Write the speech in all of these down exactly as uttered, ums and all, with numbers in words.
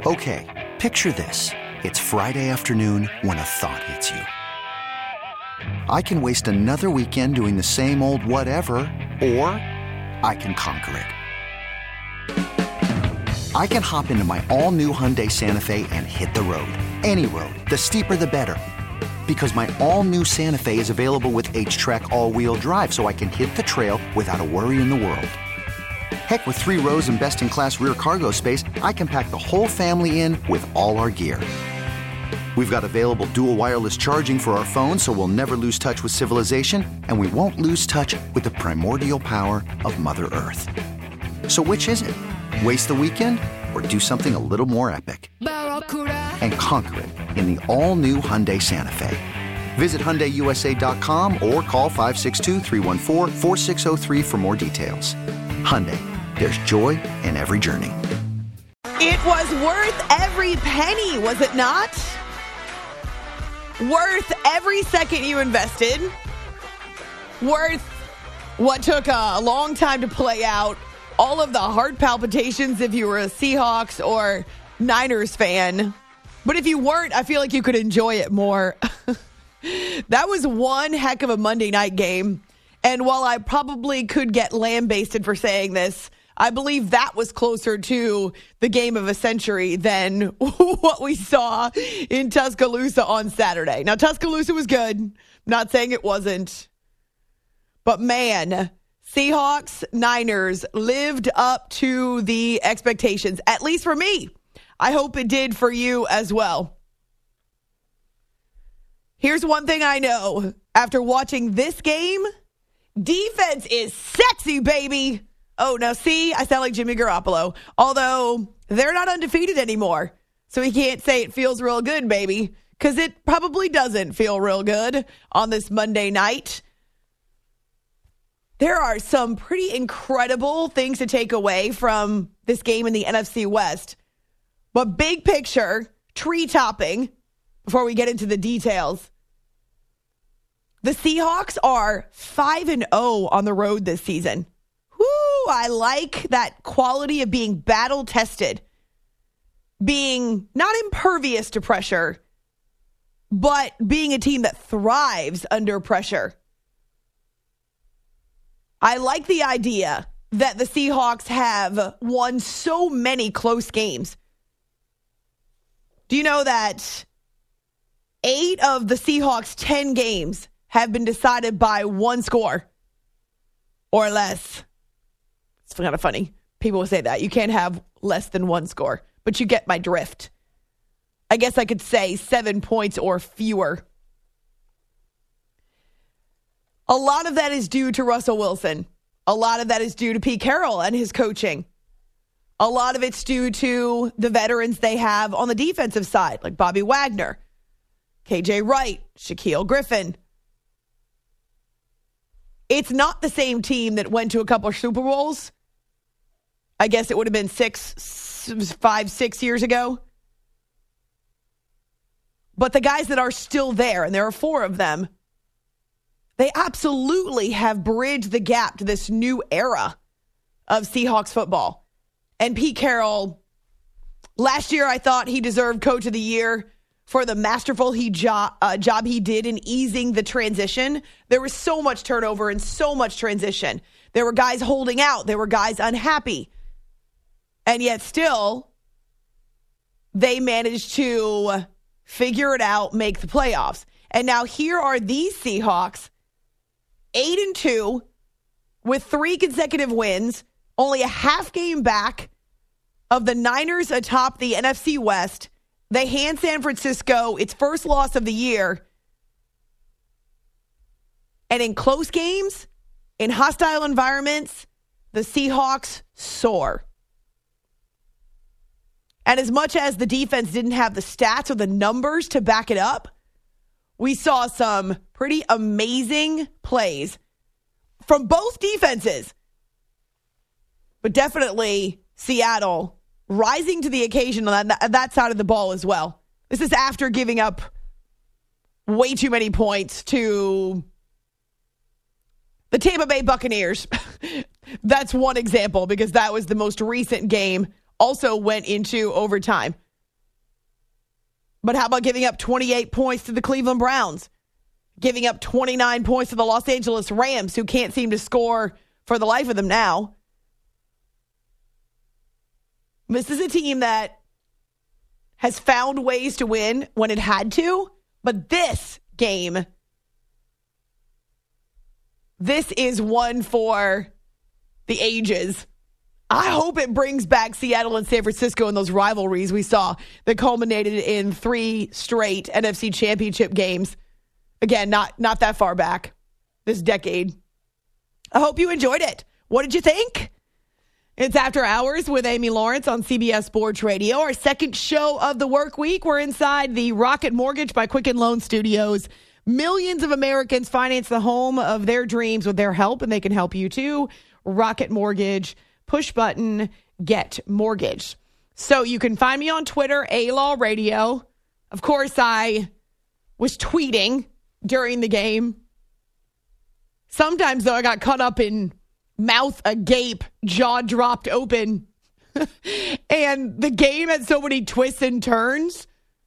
Okay, picture this. It's Friday afternoon when a thought hits you. I can waste another weekend doing the same old whatever, or I can conquer it. I can hop into my all-new Hyundai Santa Fe and hit the road. Any road. The steeper, the better. Because my all-new Santa Fe is available with H-Track all-wheel drive, so I can hit the trail without a worry in the world. Heck, with three rows and best-in-class rear cargo space, I can pack the whole family in with all our gear. We've got available dual wireless charging for our phones, so we'll never lose touch with civilization, and we won't lose touch with the primordial power of Mother Earth. So which is it? Waste the weekend or do something a little more epic? And conquer it in the all-new Hyundai Santa Fe. Visit Hyundai U S A dot com or call five six two, three one four, four six zero three for more details. Hyundai, there's joy in every journey. It was worth every penny, was it not? Worth every second you invested. Worth what took a long time to play out. All of the heart palpitations if you were a Seahawks or Niners fan. But if you weren't, I feel like you could enjoy it more. That was one heck of a Monday night game. And while I probably could get lambasted for saying this, I believe that was closer to the game of a century than what we saw in Tuscaloosa on Saturday. Now, Tuscaloosa was good. Not saying it wasn't. But man, Seahawks, Niners lived up to the expectations, at least for me. I hope it did for you as well. Here's one thing I know. After watching this game, defense is sexy, baby. Oh, now see, I sound like Jimmy Garoppolo. Although, they're not undefeated anymore. So he can't say it feels real good, baby. Because it probably doesn't feel real good on this Monday night. There are some pretty incredible things to take away from this game in the N F C West. But big picture, tree topping, before we get into the details. The Seahawks are five and oh on the road this season. Whoo, I like that quality of being battle tested. Being not impervious to pressure, but being a team that thrives under pressure. I like the idea that the Seahawks have won so many close games. Do you know that eight of the Seahawks' ten games have been decided by one score or less? It's kind of funny. People will say that. You can't have less than one score, but you get my drift. I guess I could say seven points or fewer. A lot of that is due to Russell Wilson. A lot of that is due to Pete Carroll and his coaching. A lot of it's due to the veterans they have on the defensive side, like Bobby Wagner, K J Wright, Shaquille Griffin. It's not the same team that went to a couple of Super Bowls. I guess it would have been six, five, six years ago. But the guys that are still there, and there are four of them, they absolutely have bridged the gap to this new era of Seahawks football. And Pete Carroll, last year I thought he deserved Coach of the Year for the masterful he jo- uh, job he did in easing the transition. There was so much turnover and so much transition. There were guys holding out. There were guys unhappy. And yet still, they managed to figure it out, make the playoffs. And now here are these Seahawks, eight and two, with three consecutive wins, only a half game back of the Niners atop the N F C West. They hand San Francisco its first loss of the year. And in close games, in hostile environments, the Seahawks soar. And as much as the defense didn't have the stats or the numbers to back it up, we saw some pretty amazing plays from both defenses. But definitely Seattle rising to the occasion on that, that side of the ball as well. This is after giving up way too many points to the Tampa Bay Buccaneers. That's one example because that was the most recent game. Also went into overtime. But how about giving up twenty-eight points to the Cleveland Browns? Giving up twenty-nine points to the Los Angeles Rams, who can't seem to score for the life of them now. This is a team that has found ways to win when it had to, but this game, this is one for the ages. I hope it brings back Seattle and San Francisco and those rivalries we saw that culminated in three straight N F C championship games. Again, not, not that far back this decade. I hope you enjoyed it. What did you think? It's After Hours with Amy Lawrence on C B S Sports Radio. Our second show of the work week. We're inside the Rocket Mortgage by Quicken Loan Studios. Millions of Americans finance the home of their dreams with their help, and they can help you too. Rocket Mortgage, push button, get mortgage. So you can find me on Twitter, A-Law Radio. Of course, I was tweeting during the game. Sometimes, though, I got caught up in mouth agape, jaw dropped open. And the game had so many twists and turns.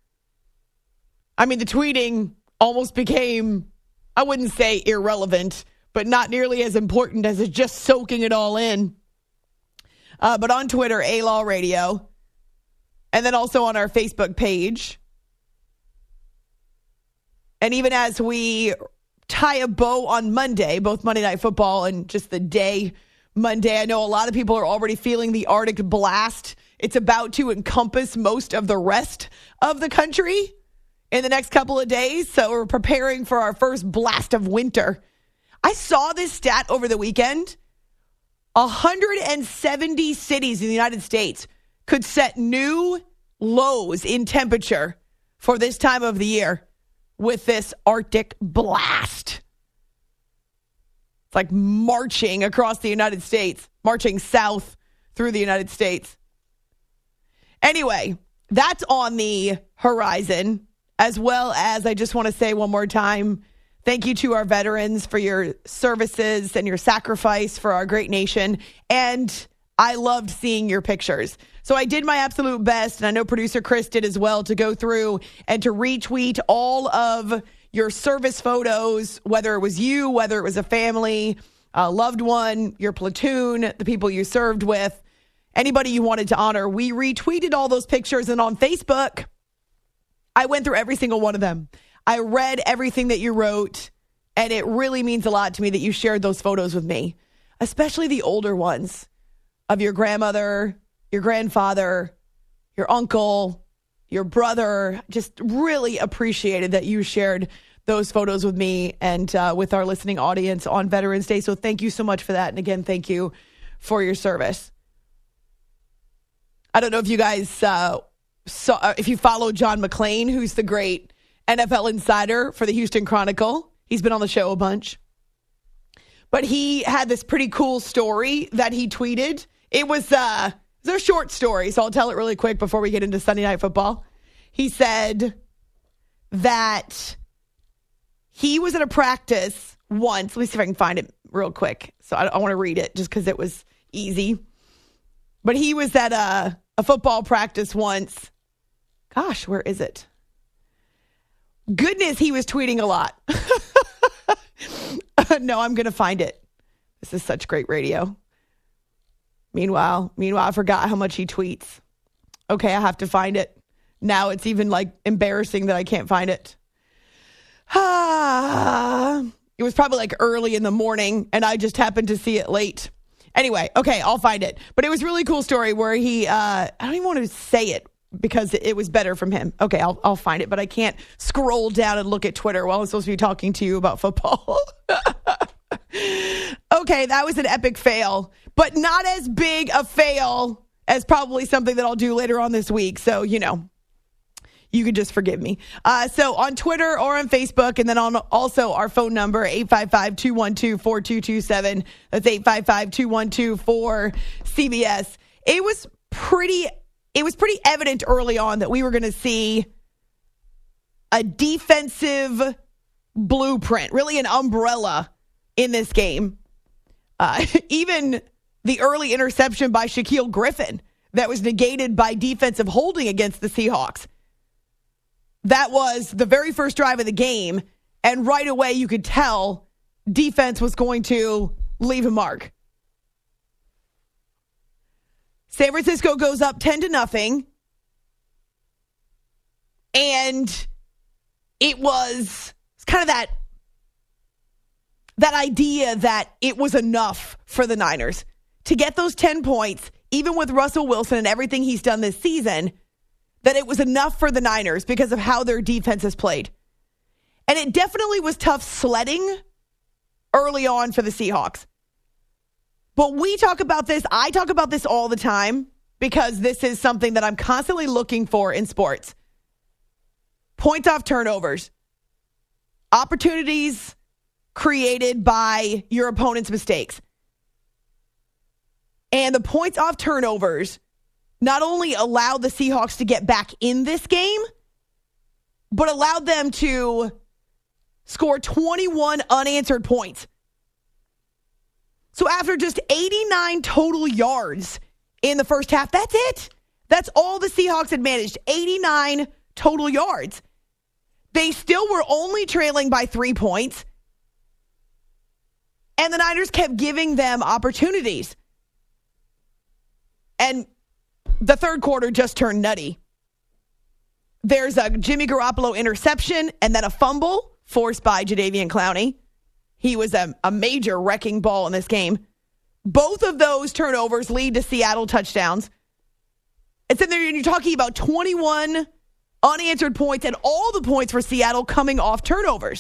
I mean, the tweeting almost became, I wouldn't say irrelevant, but not nearly as important as it's just soaking it all in. Uh, but on Twitter, A-Law Radio. And then also on our Facebook page. And even as we tie a bow on Monday, both Monday Night Football and just the day Monday, I know a lot of people are already feeling the Arctic blast. It's about to encompass most of the rest of the country in the next couple of days. So we're preparing for our first blast of winter. I saw this stat over the weekend. one hundred seventy cities in the United States could set new lows in temperature for this time of the year with this Arctic blast. It's like marching across the United States, marching south through the United States. Anyway, that's on the horizon, as well as I just want to say one more time, thank you to our veterans for your services and your sacrifice for our great nation. And I loved seeing your pictures. So I did my absolute best, and I know producer Chris did as well, to go through and to retweet all of your service photos, whether it was you, whether it was a family, a loved one, your platoon, the people you served with, anybody you wanted to honor. We retweeted all those pictures, and on Facebook, I went through every single one of them. I read everything that you wrote, and it really means a lot to me that you shared those photos with me, especially the older ones of your grandmother, your grandfather, your uncle, your brother. Just really appreciated that you shared those photos with me and uh, with our listening audience on Veterans Day. So thank you so much for that. And again, thank you for your service. I don't know if you guys uh, saw, if you follow John McClain, who's the great N F L insider for the Houston Chronicle. He's been on the show a bunch. But he had this pretty cool story that he tweeted. It was, uh, it was a short story, so I'll tell it really quick before we get into Sunday Night Football. He said that he was at a practice once. Let me see if I can find it real quick. So I, I want to read it just because it was easy. But he was at a, a football practice once. Gosh, where is it? Goodness, he was tweeting a lot. No, I'm going to find it. This is such great radio. Meanwhile, meanwhile, I forgot how much he tweets. Okay, I have to find it. Now it's even like embarrassing that I can't find it. Ah, it was probably like early in the morning, and I just happened to see it late. Anyway, okay, I'll find it. But it was a really cool story where he, uh, I don't even want to say it because it was better from him. Okay, I'll I'll find it, but I can't scroll down and look at Twitter while I'm supposed to be talking to you about football. Okay, that was an epic fail, but not as big a fail as probably something that I'll do later on this week. So, you know, you can just forgive me. Uh, so on Twitter or on Facebook, and then on also our phone number, eight five five, two one two, four two two seven. That's eight five five, two one two, four C B S. It was pretty, it was pretty evident early on that we were going to see a defensive blueprint, really an umbrella in this game. Uh, even the early interception by Shaquille Griffin that was negated by defensive holding against the Seahawks. that was the very first drive of the game, and right away you could tell defense was going to leave a mark. San Francisco goes up ten to nothing, and it was kind of that that idea that it was enough for the Niners to get those ten points, even with Russell Wilson and everything he's done this season, that it was enough for the Niners because of how their defense has played. And it definitely was tough sledding early on for the Seahawks. But we talk about this, I talk about this all the time because this is something that I'm constantly looking for in sports. Points off turnovers. Opportunities created by your opponent's mistakes. And the points off turnovers not only allowed the Seahawks to get back in this game, but allowed them to score twenty-one unanswered points. So after just eighty-nine total yards in the first half, that's it. That's all the Seahawks had managed, eighty-nine total yards. They still were only trailing by three points. And the Niners kept giving them opportunities. And the third quarter just turned nutty. There's a Jimmy Garoppolo interception and then a fumble forced by Jadeveon Clowney. He was a, a major wrecking ball in this game. Both of those turnovers lead to Seattle touchdowns. And then you're talking about twenty-one unanswered points and all the points for Seattle coming off turnovers.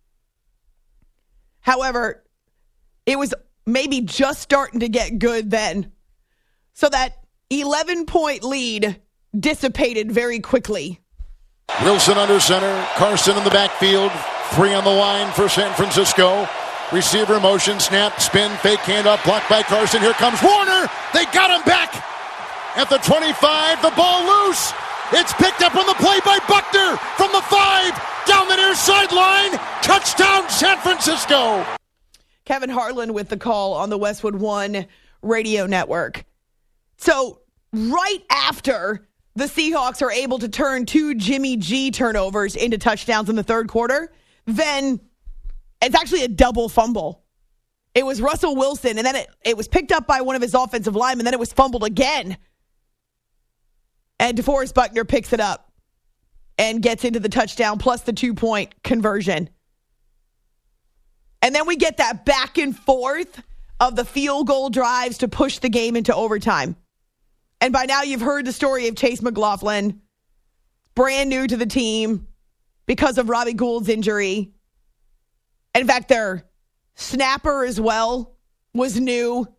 However, it was maybe just starting to get good then. So that eleven-point lead dissipated very quickly. Wilson under center. Carson in the backfield. Three on the line for San Francisco. Receiver motion, snap, spin, fake handoff, blocked by Carson. Here comes Warner. They got him back at the twenty-five. The ball loose. It's picked up on the play by Buckner from the five. Down the near sideline. Touchdown, San Francisco. Kevin Harlan with the call on the Westwood One radio network. So right after the Seahawks are able to turn two Jimmy G turnovers into touchdowns in the third quarter, then it's actually a double fumble. It was Russell Wilson, and then it, it was picked up by one of his offensive linemen, and then it was fumbled again. And DeForest Buckner picks it up and gets into the touchdown plus the two-point conversion. And then we get that back and forth of the field goal drives to push the game into overtime. And by now you've heard the story of Chase McLaughlin, brand new to the team because of Robbie Gould's injury. And in fact, their snapper as well was new.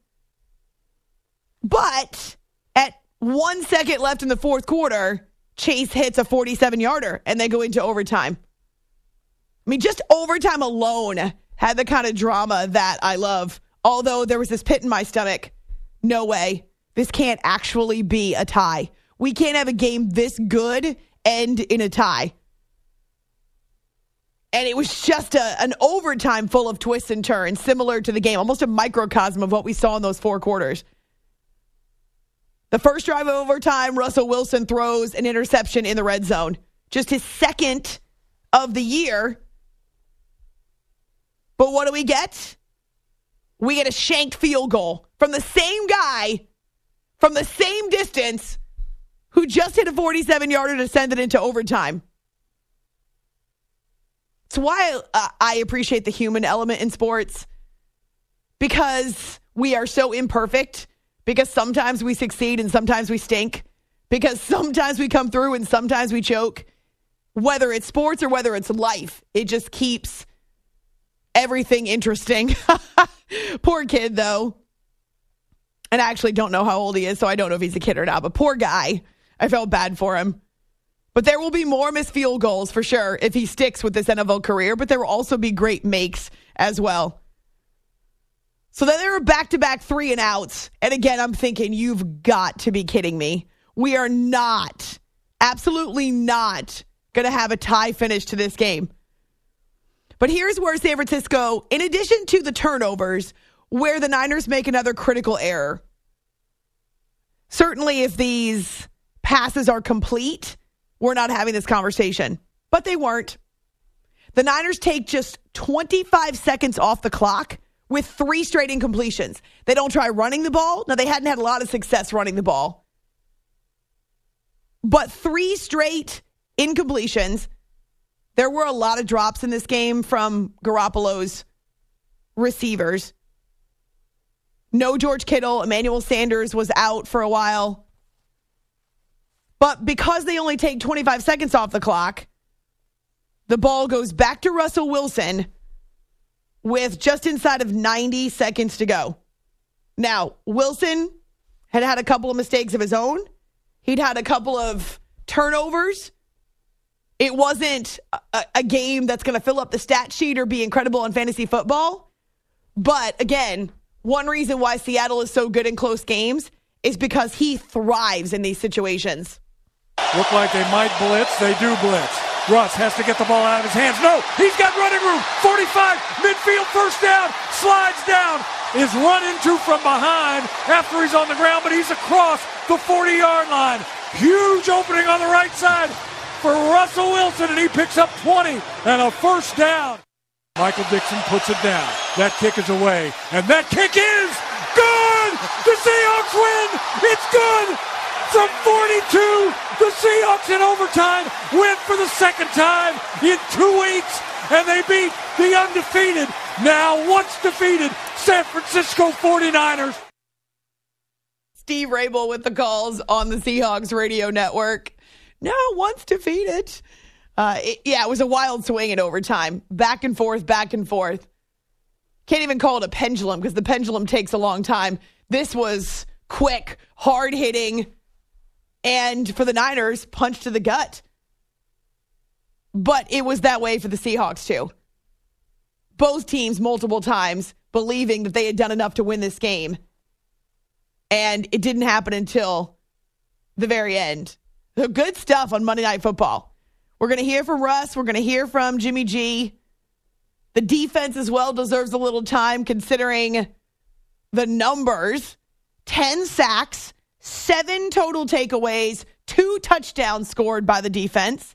But at one second left in the fourth quarter, Chase hits a forty-seven-yarder and they go into overtime. I mean, just overtime alone had the kind of drama that I love. Although there was this pit in my stomach. No way. This can't actually be a tie. We can't have a game this good end in a tie. And it was just a, an overtime full of twists and turns, similar to the game, almost a microcosm of what we saw in those four quarters. The first drive of overtime, Russell Wilson throws an interception in the red zone. Just his second of the year. But what do we get? We get a shanked field goal from the same guy, from the same distance, who just hit a forty-seven-yarder to send it into overtime. It's why uh, I appreciate the human element in sports, because we are so imperfect, because sometimes we succeed and sometimes we stink, because sometimes we come through and sometimes we choke. Whether it's sports or whether it's life, it just keeps everything interesting. Poor kid, though. And I actually don't know how old he is, so I don't know if he's a kid or not. But poor guy. I felt bad for him. But there will be more missed field goals for sure if he sticks with this N F L career. But there will also be great makes as well. So then there were back-to-back three and outs. And again, I'm thinking, you've got to be kidding me. We are not, absolutely not, going to have a tie finish to this game. But here's where San Francisco, in addition to the turnovers, where the Niners make another critical error. Certainly if these passes are complete, we're not having this conversation. but they weren't. The Niners take just twenty-five seconds off the clock with three straight incompletions. They don't try running the ball. Now, they hadn't had a lot of success running the ball. But three straight incompletions. There were a lot of drops in this game from Garoppolo's receivers. No George Kittle. Emmanuel Sanders was out for a while. But because they only take twenty-five seconds off the clock, the ball goes back to Russell Wilson with just inside of ninety seconds to go. Now, Wilson had had a couple of mistakes of his own. He'd had a couple of turnovers. It wasn't a, a game that's going to fill up the stat sheet or be incredible in fantasy football. But again, one reason why Seattle is so good in close games is because he thrives in these situations. Look like they might blitz. They do blitz. Russ has to get the ball out of his hands. No, he's got running room. forty-five, midfield, first down, slides down, is run into from behind after he's on the ground, but he's across the forty-yard line. Huge opening on the right side for Russell Wilson, and he picks up twenty and a first down. Michael Dixon puts it down. That kick is away, and that kick is good! The Seahawks win! It's good! From forty-two, the Seahawks in overtime win for the second time in two weeks, and they beat the undefeated, now once defeated, San Francisco forty-niners. Steve Rabel with the calls on the Seahawks radio network. Now once defeated. Uh, it, yeah, it was a wild swing in overtime. Back and forth, back and forth. Can't even call it a pendulum because the pendulum takes a long time. This was quick, hard-hitting, and for the Niners, punch to the gut. But it was that way for the Seahawks, too. Both teams, multiple times, believing that they had done enough to win this game. And it didn't happen until the very end. So good stuff on Monday Night Football. We're going to hear from Russ. We're going to hear from Jimmy G. The defense as well deserves a little time considering the numbers. ten sacks. Seven total takeaways, two touchdowns scored by the defense.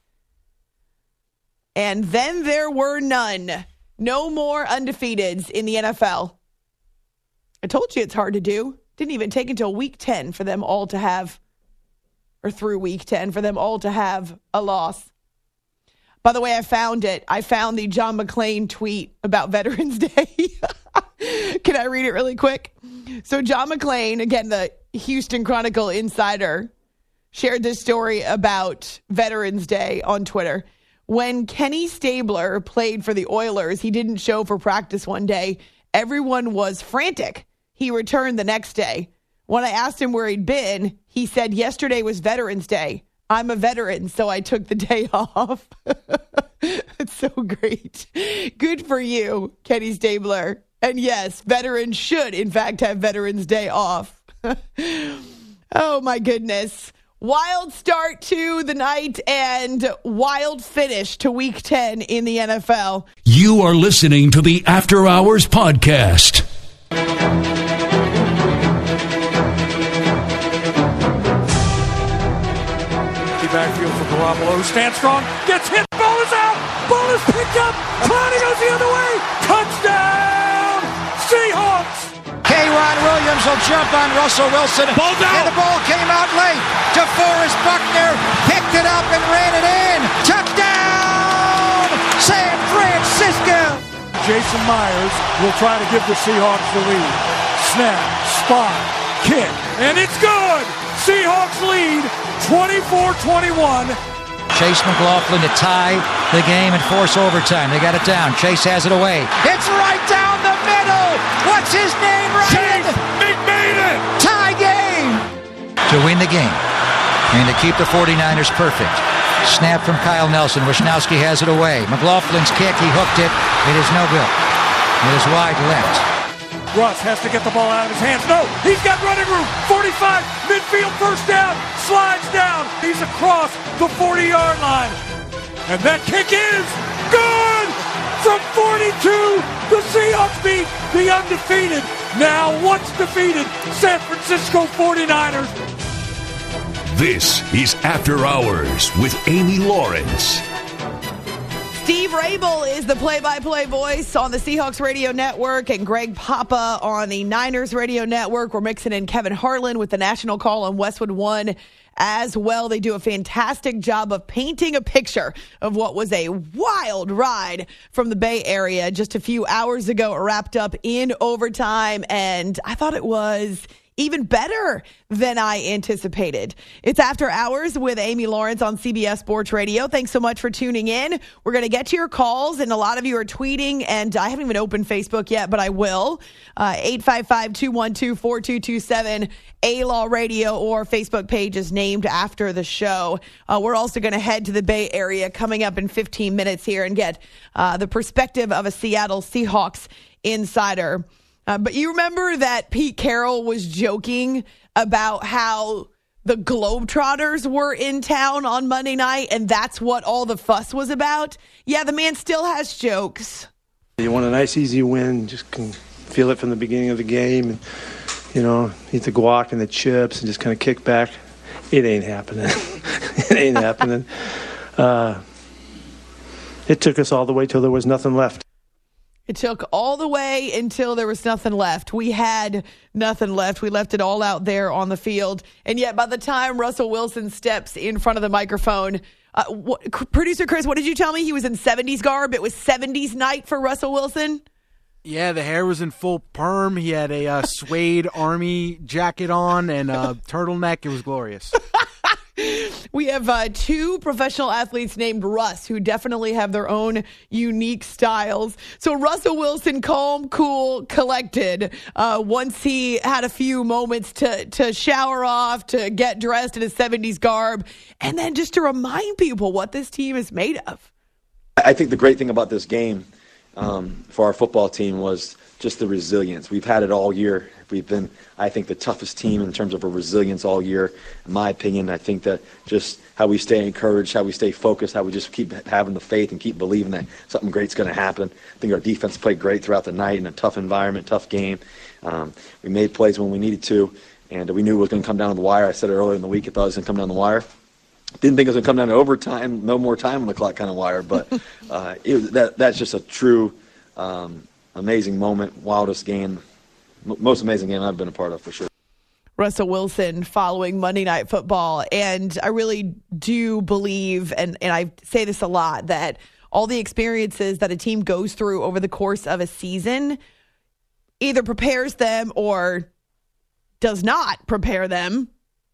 And then there were none. No more undefeateds in the N F L. I told you it's hard to do. Didn't even take until week ten for them all to have, or through week ten, for them all to have a loss. By the way, I found it. I found the John McClain tweet about Veterans Day. Can I read it really quick? So John McClain, again, the Houston Chronicle insider, shared this story about Veterans Day on Twitter. When Kenny Stabler played for the Oilers, he didn't show for practice one day. Everyone was frantic. He returned the next day. When I asked him where he'd been, he said, yesterday was Veterans Day. I'm a veteran, so I took the day off. It's so great. Good for you, Kenny Stabler. And yes, veterans should, in fact, have Veterans Day off. Oh, my goodness. Wild start to the night and wild finish to week ten in the N F L. You are listening to the After Hours Podcast. Backfield for Garoppolo, who stands strong, gets hit, ball is out, ball is picked up, Clowney goes the other way, touchdown, Seahawks! K-Ron Williams will jump on Russell Wilson, ball down, and the ball came out late, DeForest Buckner picked it up and ran it in, touchdown, San Francisco! Jason Myers will try to give the Seahawks the lead, snap, spot, kick, and it's good! Seahawks lead twenty-four twenty-one. Chase McLaughlin to tie the game and force overtime. They got it down. Chase has it away. It's right down the middle. What's his name, Ryan? Chase made it. Tie game. To win the game and to keep the forty-niners perfect. Snap from Kyle Nelson. Wisnowski has it away. McLaughlin's kick. He hooked it. It is no good. It is wide left. Russ has to get the ball out of his hands. No, he's got running room. forty-five, midfield, first down, slides down. He's across the forty-yard line. And that kick is good! From forty-two, the Seahawks beat the undefeated, now once defeated, San Francisco forty-niners. This is After Hours with Amy Lawrence. Vrabel is the play-by-play voice on the Seahawks Radio Network, and Greg Papa on the Niners Radio Network. We're mixing in Kevin Harlan with the National Call on Westwood One as well. They do a fantastic job of painting a picture of what was a wild ride from the Bay Area just a few hours ago. It wrapped up in overtime, and I thought it was even better than I anticipated. It's After Hours with Amy Lawrence on C B S Sports Radio. Thanks so much for tuning in. We're going to get to your calls, and a lot of you are tweeting, and I haven't even opened Facebook yet, but I will. Uh, eight five five, two one two, four two two seven, A-Law Radio, or Facebook page is named after the show. Uh, we're also going to head to the Bay Area coming up in fifteen minutes here and get uh, the perspective of a Seattle Seahawks insider. Uh, but you remember that Pete Carroll was joking about how the Globetrotters were in town on Monday night, and that's what all the fuss was about? Yeah, the man still has jokes. You want a nice, easy win. Just can feel it from the beginning of the game. And, you know, eat the guac and the chips and just kind of kick back. It ain't happening. It ain't happening. Uh, it took us all the way till there was nothing left. It took all the way until there was nothing left. We had nothing left. We left it all out there on the field. And yet by the time Russell Wilson steps in front of the microphone, uh, what, producer Chris, what did you tell me? He was in seventies garb. It was seventies night for Russell Wilson? Yeah, the hair was in full perm. He had a uh, suede army jacket on and a turtleneck. It was glorious. We have uh, two professional athletes named Russ who definitely have their own unique styles. So Russell Wilson, calm, cool, collected. Uh, once he had a few moments to, to shower off, to get dressed in his seventies garb, and then just to remind people what this team is made of. I think the great thing about this game um, for our football team was just the resilience. We've had it all year. We've been, I think, the toughest team in terms of our resilience all year. In my opinion, I think that just how we stay encouraged, how we stay focused, how we just keep having the faith and keep believing that something great's going to happen. I think our defense played great throughout the night in a tough environment, tough game. Um, we made plays when we needed to, and we knew it was going to come down to the wire. I said it earlier in the week, I thought it was going to come down the wire. Didn't think it was going to come down to overtime, no more time on the clock kind of wire, but uh, it, that that's just a true um, amazing moment, wildest game. Most amazing game I've been a part of, for sure. Russell Wilson following Monday Night Football. And I really do believe, and, and I say this a lot, that all the experiences that a team goes through over the course of a season either prepares them or does not prepare them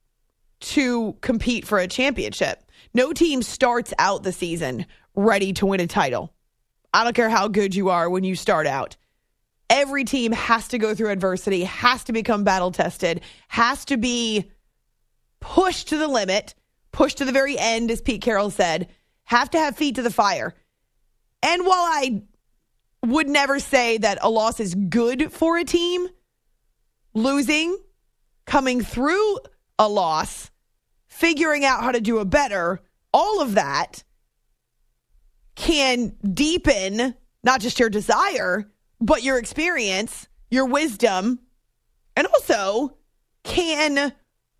to compete for a championship. No team starts out the season ready to win a title. I don't care how good you are when you start out. Every team has to go through adversity, has to become battle-tested, has to be pushed to the limit, pushed to the very end, as Pete Carroll said, have to have feet to the fire. And while I would never say that a loss is good for a team, losing, coming through a loss, figuring out how to do it better, all of that can deepen not just your desire, but your experience, your wisdom, and also can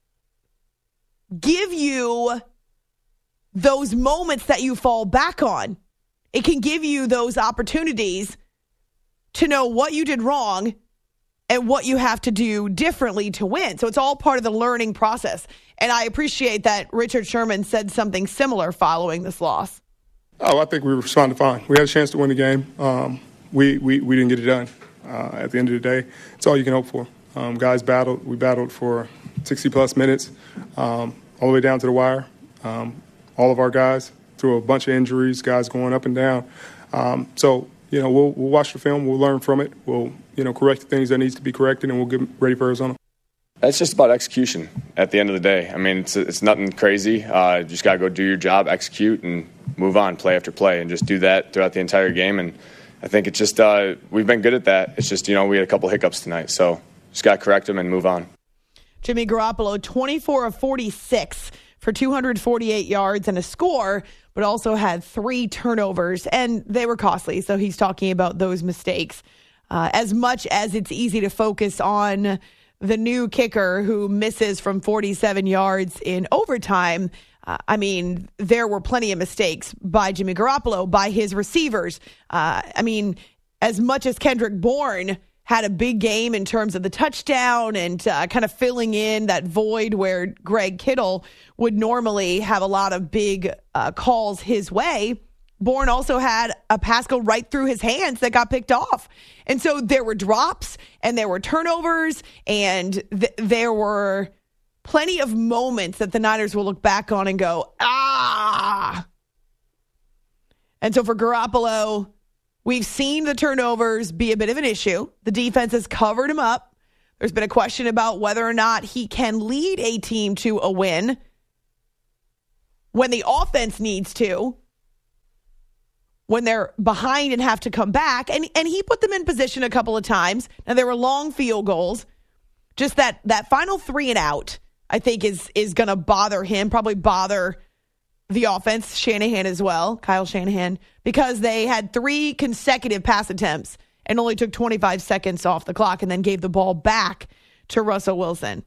give you those moments that you fall back on. It can give you those opportunities to know what you did wrong and what you have to do differently to win. So it's all part of the learning process. And I appreciate that Richard Sherman said something similar following this loss. Oh, I think we responded fine. We had a chance to win the game. Um, we, we, we didn't get it done. Uh, at the end of the day, it's all you can hope for. Um, guys battled. We battled for sixty-plus minutes, um, all the way down to the wire. Um, all of our guys, through a bunch of injuries, guys going up and down. Um, so, you know, we'll, we'll watch the film. We'll learn from it. We'll, you know, correct the things that needs to be corrected, and we'll get ready for Arizona. It's just about execution at the end of the day. I mean, it's it's nothing crazy. Uh, you just got to go do your job, execute, and move on play after play, and just do that throughout the entire game. And I think it's just uh, we've been good at that. It's just, you know, we had a couple hiccups tonight, so just got to correct them and move on. Jimmy Garoppolo, twenty-four of forty-six for two hundred forty-eight yards and a score, but also had three turnovers, and they were costly. So he's talking about those mistakes. Uh, as much as it's easy to focus on the new kicker who misses from forty-seven yards in overtime, Uh, I mean, there were plenty of mistakes by Jimmy Garoppolo, by his receivers. Uh, I mean, as much as Kendrick Bourne had a big game in terms of the touchdown and uh, kind of filling in that void where Greg Kittle would normally have a lot of big uh, calls his way, Bourne also had a pass go right through his hands that got picked off. And so there were drops and there were turnovers and th- there were plenty of moments that the Niners will look back on and go, ah. And so for Garoppolo, we've seen the turnovers be a bit of an issue. The defense has covered him up. There's been a question about whether or not he can lead a team to a win when the offense needs to, when they're behind and have to come back. And and he put them in position a couple of times. Now, there were long field goals. Just that that final three and out, I think, is, is going to bother him, probably bother the offense, Shanahan as well, Kyle Shanahan, because they had three consecutive pass attempts and only took twenty-five seconds off the clock and then gave the ball back to Russell Wilson.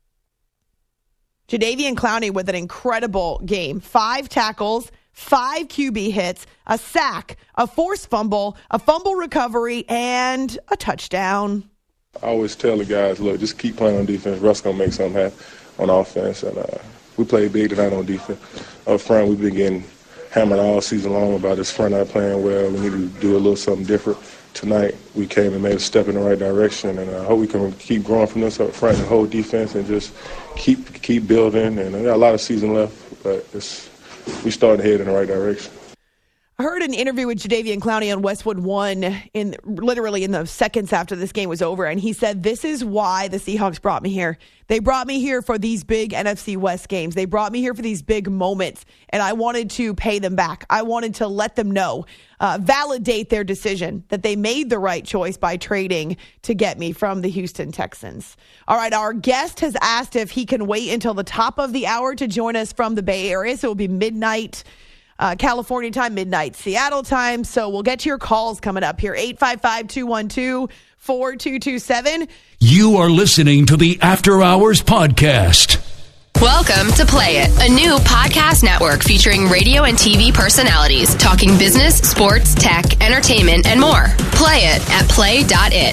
Jadeveon Clowney with an incredible game. Five tackles, five Q B hits, a sack, a forced fumble, a fumble recovery, and a touchdown. I always tell the guys, look, just keep playing on defense. Russ going to make something happen on offense. And uh, we played big tonight on defense. Up front, we've been getting hammered all season long about this front not playing well. We need to do a little something different. Tonight, we came and made a step in the right direction, and I hope we can keep growing from this up front, the whole defense, and just keep keep building. And we got a lot of season left, but it's, we starting to head in the right direction. I heard an interview with Jadeveon Clowney on Westwood One in literally in the seconds after this game was over, and he said, this is why the Seahawks brought me here. They brought me here for these big N F C West games. They brought me here for these big moments, and I wanted to pay them back. I wanted to let them know, uh, validate their decision that they made the right choice by trading to get me from the Houston Texans. All right, our guest has asked if he can wait until the top of the hour to join us from the Bay Area, so it will be midnight Uh, California time, midnight Seattle time. So we'll get to your calls coming up here. eight five five, two one two, four two two seven. You are listening to the After Hours Podcast. Welcome to Play It, a new podcast network featuring radio and T V personalities talking business, sports, tech, entertainment, and more. Play it at play dot it.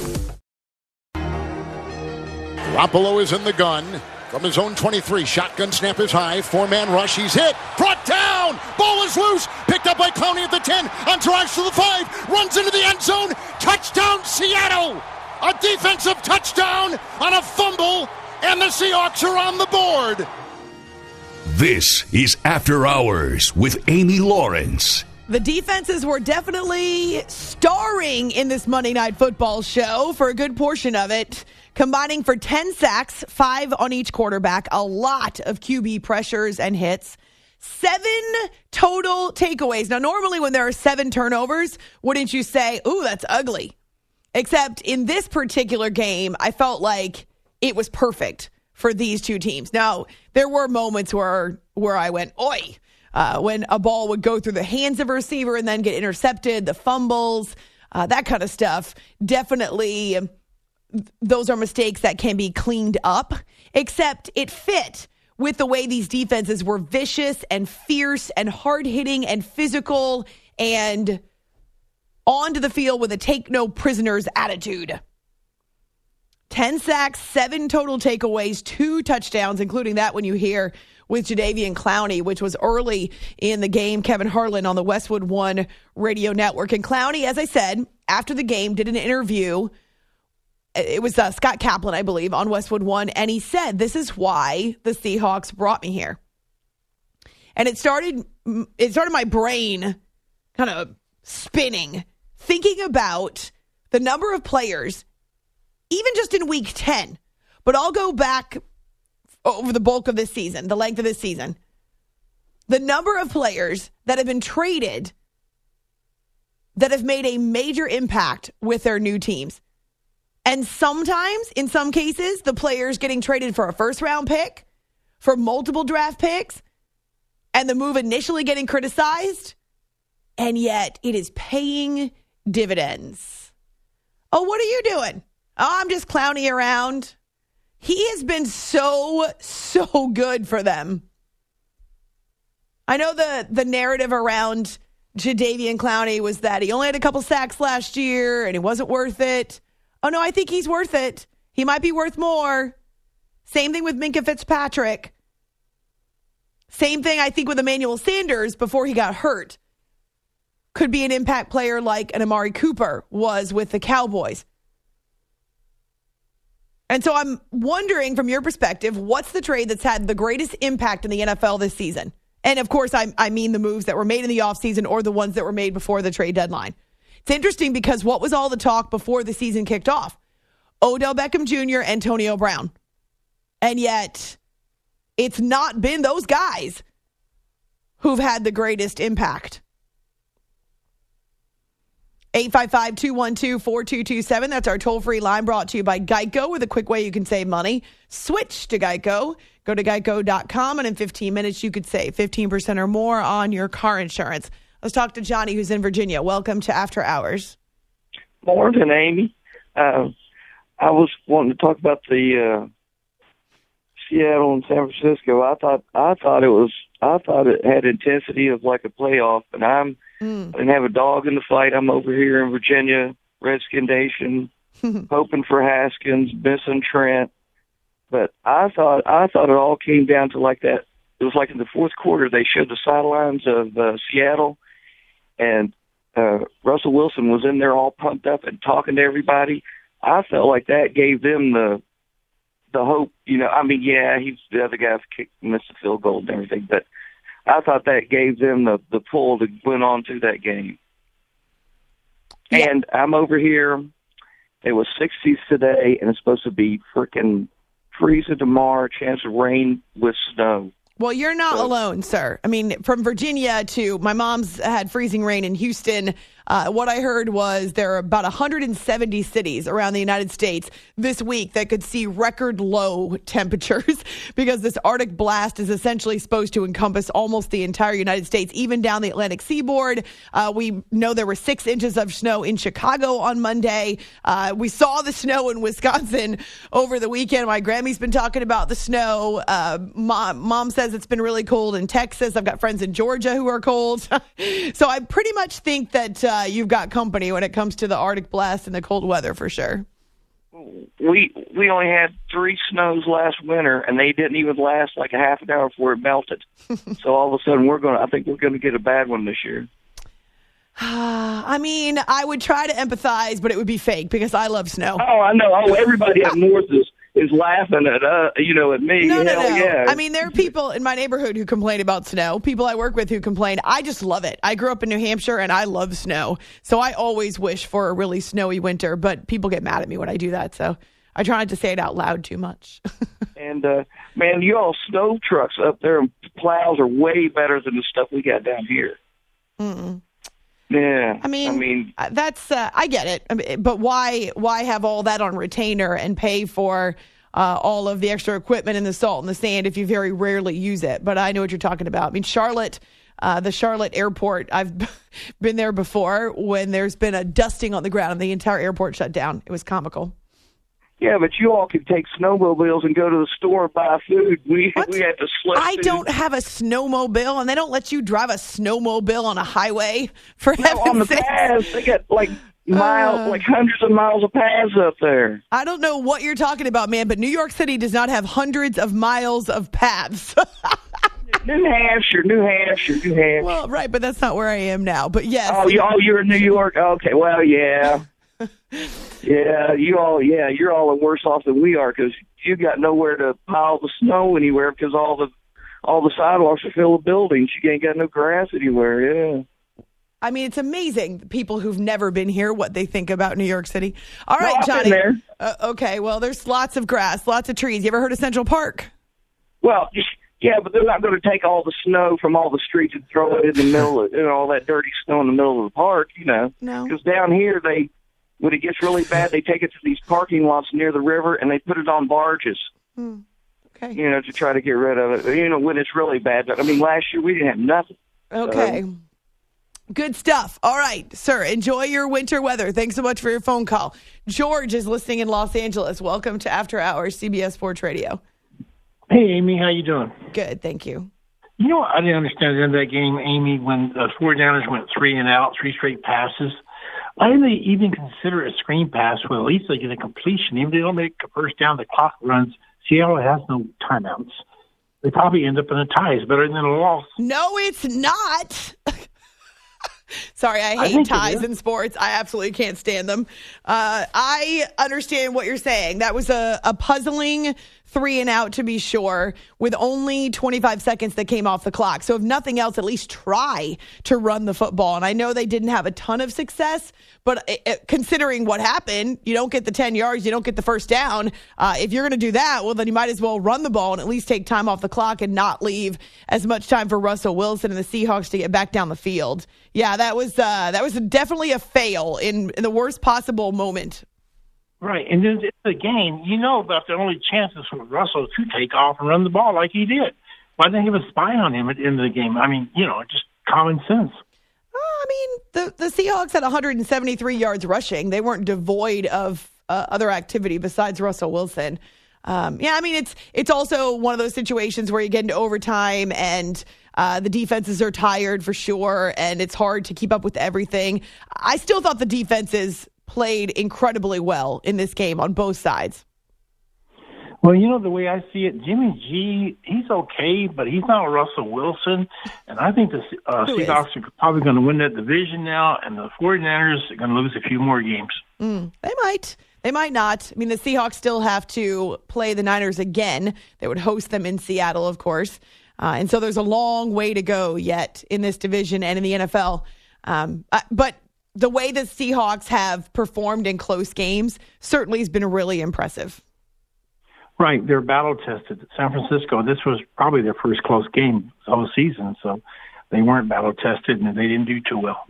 Garoppolo is in the gun. From his own twenty-three, shotgun snap is high, four-man rush, he's hit, brought down, ball is loose, picked up by Clowney at the ten, on drives to the five, runs into the end zone, touchdown Seattle! A defensive touchdown on a fumble, and the Seahawks are on the board! This is After Hours with Amy Lawrence. The defenses were definitely starring in this Monday Night Football show for a good portion of it, combining for ten sacks, five on each quarterback, a lot of Q B pressures and hits, seven total takeaways. Now, normally when there are seven turnovers, wouldn't you say, ooh, that's ugly? Except in this particular game, I felt like it was perfect for these two teams. Now, there were moments where where I went, oi, uh, when a ball would go through the hands of a receiver and then get intercepted, the fumbles, uh, that kind of stuff. Definitely, those are mistakes that can be cleaned up, except it fit with the way these defenses were vicious and fierce and hard-hitting and physical and onto the field with a take-no-prisoners attitude. ten sacks, seven total takeaways, two touchdowns, including that one you hear with Jadeveon Clowney, which was early in the game. Kevin Harlan on the Westwood One radio network. And Clowney, as I said, after the game, did an interview. It was uh, Scott Kaplan, I believe, on Westwood One, and he said, this is why the Seahawks brought me here. And it started, it started my brain kind of spinning, thinking about the number of players, even just in week ten, but I'll go back over the bulk of this season, the length of this season. The number of players that have been traded that have made a major impact with their new teams. And sometimes, in some cases, the players getting traded for a first-round pick, for multiple draft picks, and the move initially getting criticized, and yet it is paying dividends. Oh, what are you doing? Oh, I'm just clowning around. He has been so, so good for them. I know the, the narrative around Jadeveon Clowney was that he only had a couple sacks last year and he wasn't worth it. Oh, no, I think he's worth it. He might be worth more. Same thing with Minkah Fitzpatrick. Same thing, I think, with Emmanuel Sanders before he got hurt. Could be an impact player like an Amari Cooper was with the Cowboys. And so I'm wondering, from your perspective, what's the trade that's had the greatest impact in the N F L this season? And, of course, I, I mean the moves that were made in the offseason or the ones that were made before the trade deadline. It's interesting because what was all the talk before the season kicked off? Odell Beckham Junior, Antonio Brown. And yet, it's not been those guys who've had the greatest impact. eight five five, two one two, four two two seven. That's our toll-free line, brought to you by Geico, with a quick way you can save money. Switch to Geico. Go to geico dot com, and in fifteen minutes, you could save fifteen percent or more on your car insurance. Let's talk to Johnny, who's in Virginia. Welcome to After Hours. Morning, Amy. Uh, I was wanting to talk about the uh, Seattle and San Francisco. I thought I thought it was I thought it had intensity of like a playoff, and I'm mm. I didn't have a dog in the fight. I'm over here in Virginia, Redskin Nation, hoping for Haskins, missing Trent. But I thought I thought it all came down to like that. It was like in the fourth quarter they showed the sidelines of uh, Seattle, and uh, Russell Wilson was in there all pumped up and talking to everybody. I felt like that gave them the the hope. You know, I mean, yeah, he's the other guys kicked, missed the field goal and everything, but I thought that gave them the the pull to win on to that game. Yeah. And I'm over here. It was sixties today, and it's supposed to be freaking freezing tomorrow, chance of rain with snow. Well, you're not so, alone, sir. I mean, from Virginia to my mom's had freezing rain in Houston. Uh, what I heard was there are about one hundred seventy cities around the United States this week that could see record low temperatures because this Arctic blast is essentially supposed to encompass almost the entire United States, even down the Atlantic seaboard. Uh, we know there were six inches of snow in Chicago on Monday. Uh, we saw the snow in Wisconsin over the weekend. My Grammy's been talking about the snow. Uh, mom, mom says it's been really cold in Texas. I've got friends in Georgia who are cold. So I pretty much think that uh, you've got company when it comes to the Arctic blast and the cold weather for sure. We we only had three snows last winter, and they didn't even last like a half an hour before it melted. So all of a sudden, we're going. I think we're going to get a bad one this year. I mean, I would try to empathize, but it would be fake because I love snow. Oh, I know. Oh, everybody up north is. is laughing at uh, you know, at me. No, no, Hell, no. yeah. I mean, there are people in my neighborhood who complain about snow. People I work with who complain. I just love it. I grew up in New Hampshire, and I love snow. So I always wish for a really snowy winter, but people get mad at me when I do that. So I try not to say it out loud too much. And, uh, man, you all snow trucks up there and plows are way better than the stuff we got down here. Mm-mm. Yeah. I mean, I mean that's, uh, I get it. I mean, but why, why have all that on retainer and pay for uh, all of the extra equipment and the salt and the sand if you very rarely use it? But I know what you're talking about. I mean, Charlotte, uh, the Charlotte airport, I've been there before when there's been a dusting on the ground and the entire airport shut down. It was comical. Yeah, but you all could take snowmobiles and go to the store and buy food. We what? we had to slip. I food. don't have a snowmobile, and they don't let you drive a snowmobile on a highway. For no, heaven's on the sakes. paths, they got like miles, uh, like hundreds of miles of paths up there. I don't know what you're talking about, man, but New York City does not have hundreds of miles of paths. New Hampshire, New Hampshire, New Hampshire. Well, right, but that's not where I am now. But yes. Oh, you, oh you're in New York. Okay, well, yeah. Yeah, you all, yeah, you're all worse off than we are because you got nowhere to pile the snow anywhere because all the all the sidewalks are filled with buildings. You ain't got no grass anywhere. Yeah. I mean, it's amazing people who've never been here what they think about New York City. All right, no, I've Johnny. been there. Uh, okay, well, there's lots of grass, lots of trees. You ever heard of Central Park? Well, yeah, but they're not going to take all the snow from all the streets and throw it in the middle of, you know, all that dirty snow in the middle of the park. You know, no, because down here they. When it gets really bad, they take it to these parking lots near the river, and they put it on barges, hmm. okay. you know, to try to get rid of it, you know, when it's really bad. But, I mean, last year we didn't have nothing. Okay. Um, Good stuff. All right, sir, enjoy your winter weather. Thanks so much for your phone call. George is listening in Los Angeles. Welcome to After Hours, C B S Sports Radio. Hey, Amy, how you doing? Good, thank you. You know what I didn't understand at the end of that game, Amy, when the 49ers went three and out, three straight passes. Why didn't they even consider a screen pass when at least they get a completion? Even if they don't make a first down, the clock runs. Seattle has no timeouts. They probably end up in a tie. It's better than a loss. No, it's not. Sorry, I I hate think it ties is. in sports. I absolutely can't stand them. Uh, I understand what you're saying. That was a, a puzzling three and out, to be sure, with only twenty-five seconds that came off the clock. So if nothing else, at least try to run the football. And I know they didn't have a ton of success, but it, it, considering what happened, you don't get the ten yards, you don't get the first down. Uh, if you're going to do that, well, then you might as well run the ball and at least take time off the clock and not leave as much time for Russell Wilson and the Seahawks to get back down the field. Yeah, that was uh, that was definitely a fail in, in the worst possible moment. Right, and then the game, you know about the only chances for Russell to take off and run the ball like he did. Why didn't they have a spy on him at the end of the game? I mean, you know, just common sense. I mean, the, the Seahawks had one hundred seventy-three yards rushing. They weren't devoid of uh, other activity besides Russell Wilson. Um, yeah, I mean, it's it's also one of those situations where you get into overtime and uh, the defenses are tired for sure, and it's hard to keep up with everything. I still thought the defenses played incredibly well in this game on both sides. Well, you know, the way I see it, Jimmy G, he's okay, but he's not Russell Wilson. And I think the uh, Seahawks are probably going to win that division now, and the 49ers are going to lose a few more games. Mm, they might. They might not. I mean, the Seahawks still have to play the Niners again. They would host them in Seattle, of course. Uh, and so there's a long way to go yet in this division and in the N F L. Um, uh, but the way the Seahawks have performed in close games certainly has been really impressive. Right, they're battle-tested. San Francisco, this was probably their first close game of the season, so they weren't battle-tested, and they didn't do too well.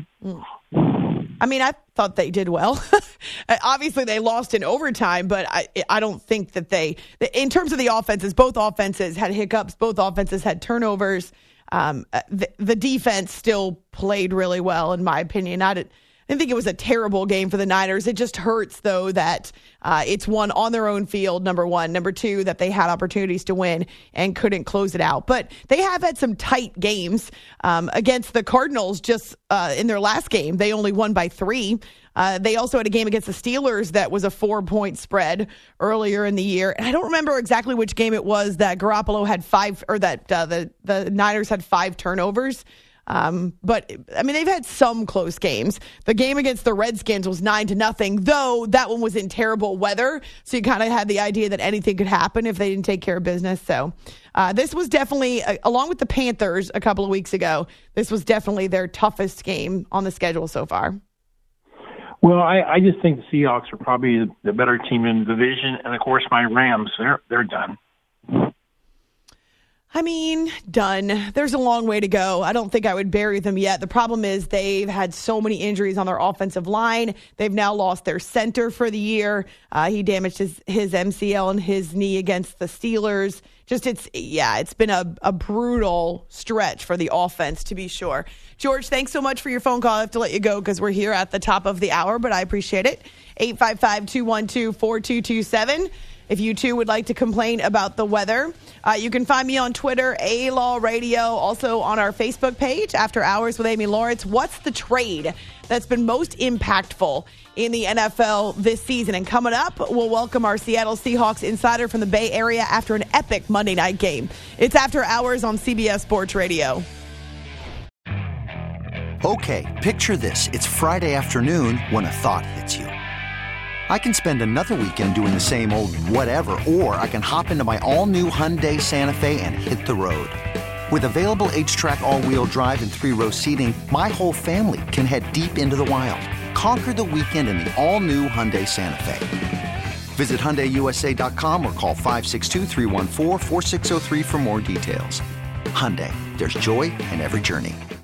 Mm. I mean, I thought they did well. Obviously, they lost in overtime, but I I don't think that they, in terms of the offenses, both offenses had hiccups, both offenses had turnovers. Um, the, the defense still played really well, in my opinion. I didn't, I didn't think it was a terrible game for the Niners. It just hurts, though, that uh, it's one on their own field, number one. Number two, that they had opportunities to win and couldn't close it out. But they have had some tight games um, against the Cardinals just uh, in their last game. They only won by three. Uh, they also had a game against the Steelers that was a four-point spread earlier in the year. And I don't remember exactly which game it was that Garoppolo had five, or that uh, the, the Niners had five turnovers. Um, but, I mean, they've had some close games. The game against the Redskins was nine to nothing, though that one was in terrible weather. So you kind of had the idea that anything could happen if they didn't take care of business. So uh, this was definitely, uh, along with the Panthers a couple of weeks ago, this was definitely their toughest game on the schedule so far. Well, I, I just think the Seahawks are probably the better team in the division. And, of course, my Rams, they're they're done. I mean, done. There's a long way to go. I don't think I would bury them yet. The problem is they've had so many injuries on their offensive line. They've now lost their center for the year. Uh, he damaged his, his M C L and his knee against the Steelers. Just, it's, yeah, it's been a, a brutal stretch for the offense, to be sure. George, thanks so much for your phone call. I have to let you go because we're here at the top of the hour, but I appreciate it. eight five five, two one two, four two two seven. If you, too, would like to complain about the weather, uh, you can find me on Twitter, A-Law Radio, also on our Facebook page, After Hours with Amy Lawrence. What's the trade that's been most impactful in the N F L this season? And coming up, we'll welcome our Seattle Seahawks insider from the Bay Area after an epic Monday night game. It's After Hours on C B S Sports Radio. Okay, picture this. It's Friday afternoon when a thought hits you. I can spend another weekend doing the same old whatever, or I can hop into my all-new Hyundai Santa Fe and hit the road. With available H-Track all-wheel drive and three-row seating, my whole family can head deep into the wild. Conquer the weekend in the all-new Hyundai Santa Fe. Visit Hyundai U S A dot com or call five six two, three one four, four six zero three for more details. Hyundai, there's joy in every journey.